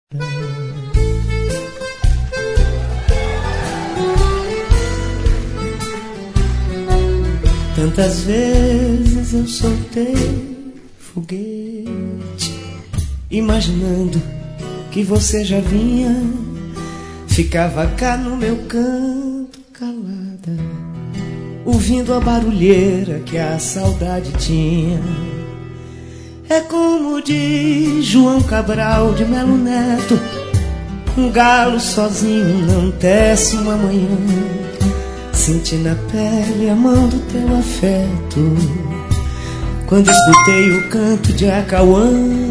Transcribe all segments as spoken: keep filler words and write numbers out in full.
Tantas vezes eu soltei foguete, imaginando que você já vinha. Ficava cá no meu canto calada, ouvindo a barulheira que a saudade tinha. É como diz João Cabral de Melo Neto: um galo sozinho não tece uma manhã. Senti na pele a mão do teu afeto quando escutei o canto de Acauã.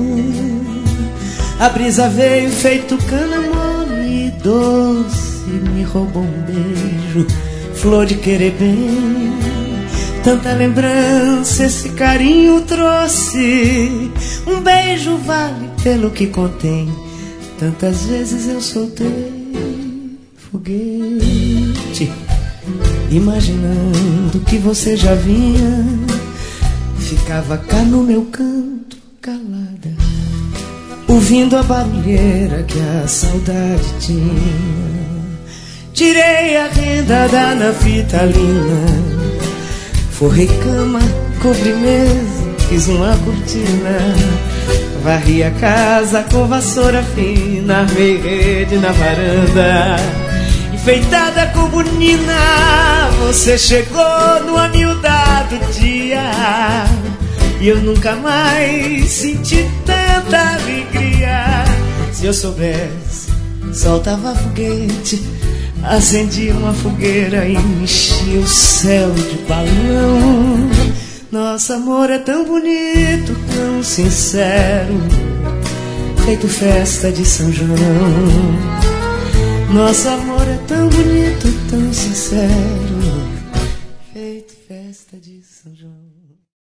A brisa veio feito cana mole e doce, me roubou um beijo, flor de querer bem. Tanta lembrança esse carinho trouxe, um beijo vale pelo que contém. Tantas vezes eu soltei foguete, imaginando que você já vinha. Ficava cá no meu canto calada, ouvindo a barulheira que a saudade tinha. Tirei a renda da naftalina, forrei cama, cobri mesa, fiz uma cortina, varri a casa com vassoura fina, armei rede na varanda, enfeitada com bonina. Você chegou no amiudado dia e eu nunca mais senti tanta alegria. Se eu soubesse, soltava foguete, acendia uma fogueira e enchia o céu de balão. Nosso amor é tão bonito, tão sincero, feito festa de São João. Nosso amor é tão bonito, tão sincero, feito festa de São João.